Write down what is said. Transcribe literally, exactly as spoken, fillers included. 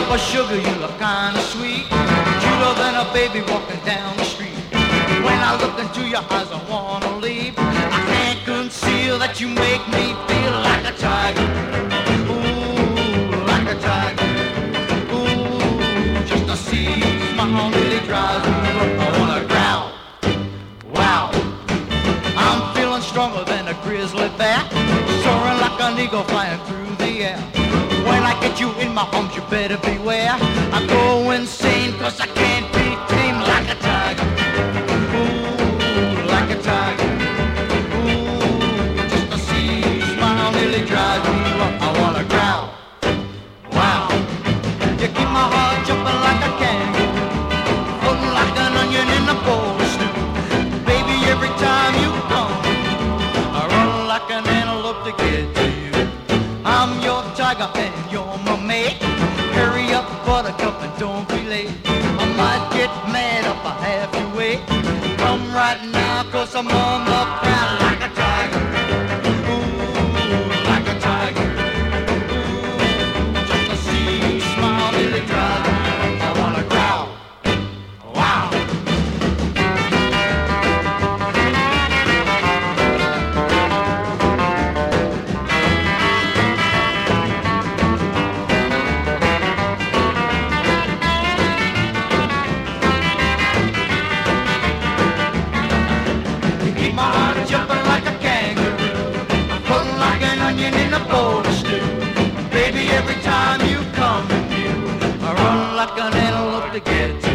Well, sugar, you look kinda sweet, cuter than a baby walking down the street. When I look into your eyes, I wanna leave. I can't conceal that you make me feel like a tiger. Ooh, like a tiger. Ooh, just to see you smile really drives me up. I wanna growl. Wow, I'm feeling stronger than a grizzly bear, soaring like an eagle flying through the air. When I get you in my arms, you better beware. I go insane 'cause I can't be tamed like a tiger. Ooh, like a tiger. Ooh, just to see you smile nearly drives me up. I wanna growl. Wow, you keep my heart jumping like a kangaroo, floating like an onion in a bowl of stew. Baby, every time you come, I run like an antelope to get to you. I'm your tiger and you're my mate. Hurry up, buttercup, and don't be late. I might get mad if I have to wait. Come right now, 'cause I'm on the prowl like a tiger. Ooh, like a tiger. Ooh, just to see you smile nearly drives me up. I wanna growl. Wow. My heart jumping like a kangaroo, floating like an onion in a bowl of stew. Baby, every time you come in view, I run like an antelope to get